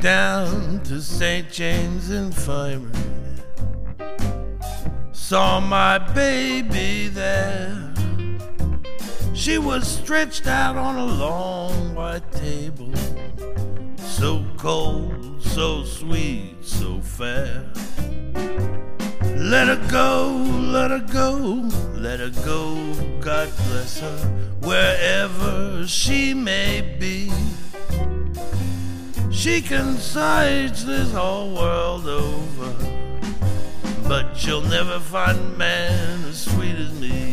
down to St. James Infirmary. Saw my baby there. She was stretched out on a long white table, so cold, so sweet, so fair. Let her go, let her go, let her go, God bless her, wherever she may be. She can search this whole world over, but she'll never find a man as sweet as me.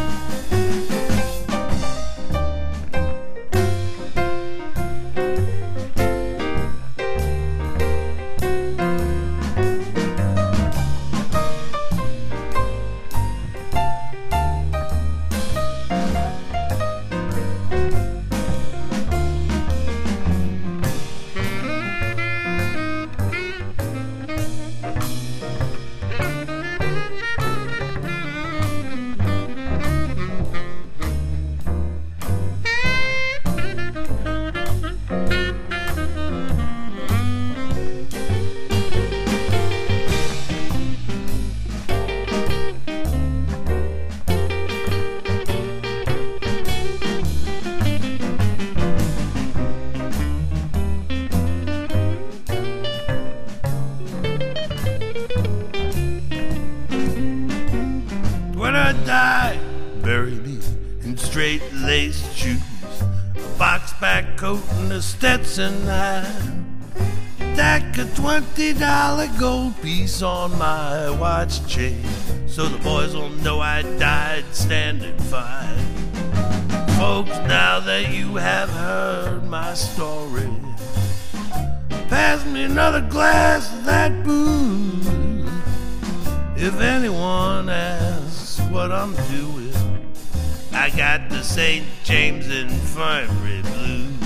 Die, bury me in straight-laced shoes, a box-back coat and a Stetson hat, tack a $20 gold piece on my watch chain, so the boys will know I died standing fine. Folks, now that you have heard my story, pass me another glass of that booze. If anyone asks what I'm doing, I got the St. James Infirmary blues.